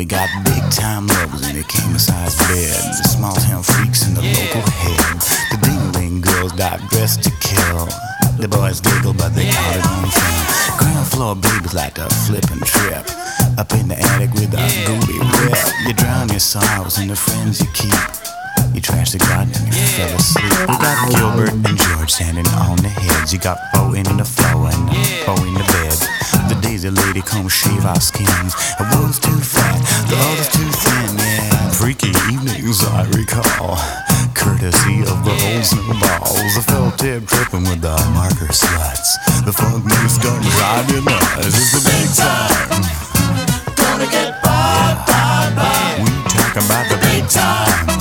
we got big time lovers in the king-size bed. The small town freaks in the local head. The ding-a-ling girls dive dressed to kill. The boys giggle but they call it on film. Ground floor babies like to flip and trip. Up in the attic with a goopy whip. You drown your sorrows in the friends you keep. You trash the garden and you fell asleep. We got Gilbert and George standing on the heads. You got Bo in the floor and Bo in the bed. The daisy lady come shave our skins. One's too fat, the other's too thin, yeah. Freaky evenings I recall, courtesy of the old snowballs. The felt tip tripping with the marker sluts. The funk news done driving us. It's the big time. Gonna get by. We talking about the big time.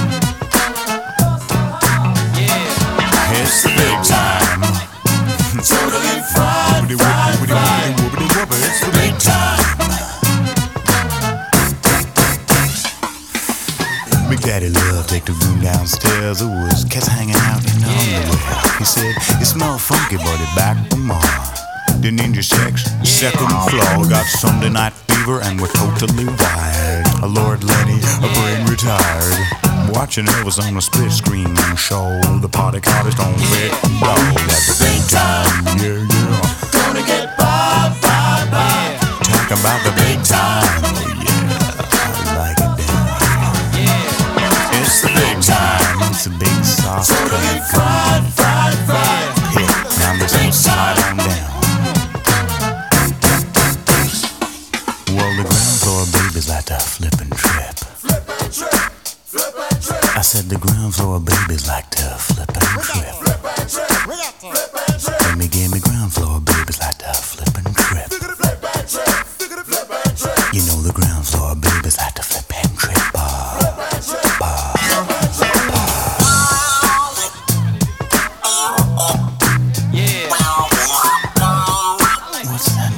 It's the big time. Totally fried. It's the big time. Big Daddy Love take the room downstairs. There was cats hanging out in the underwear. He said, it smell funky, but it back for more. The Ninja Sex, second floor. Got Sunday night fever and we're totally wired. Lord Lenny, a brain retired. Watching Elvis on a split screen show. The party card is on big roll. At the big time, yeah. Gonna get by. Talking about the big time, oh yeah. I like it then. It's the big time. It's a big sauce. Totally fried. Yeah, now I'm just gonna slide on down. Well, the ground floor babies like to flip and trip. I said the ground floor babies like to flip and trip. Give me ground floor babies like to flip and trip. You know the ground floor babies like to flip and trip. What's that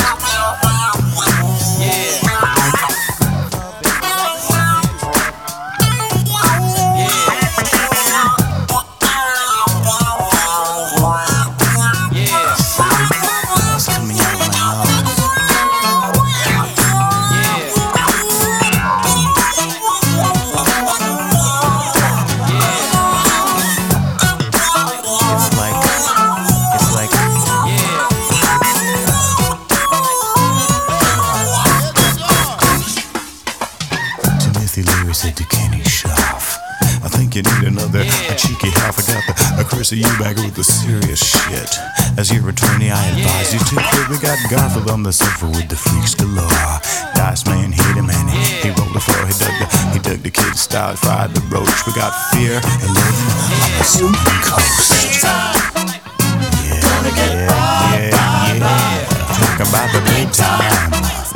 said to Kenny Schaff, I think you need another cheeky half. I got the Chrissy Eubank with the serious shit. As your attorney, I advise you to quit. We got Garfield on the sofa with the freaks galore. Dice Man hit him and he rolled the floor. He dug the kid style, fried the roach. We got Fear and Loathing on the Southern Coast. Yeah. Talking about the big time.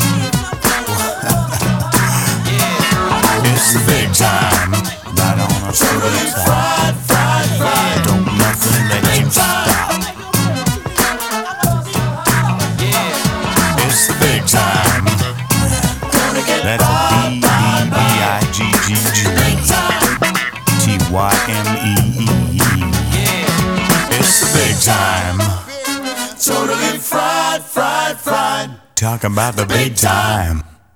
It's the big time, right on a silver side. Don't nothing let you stop. It's the big time. That's a BBIGGG TYMEE. It's the big time. Totally fried. Talking about the big time.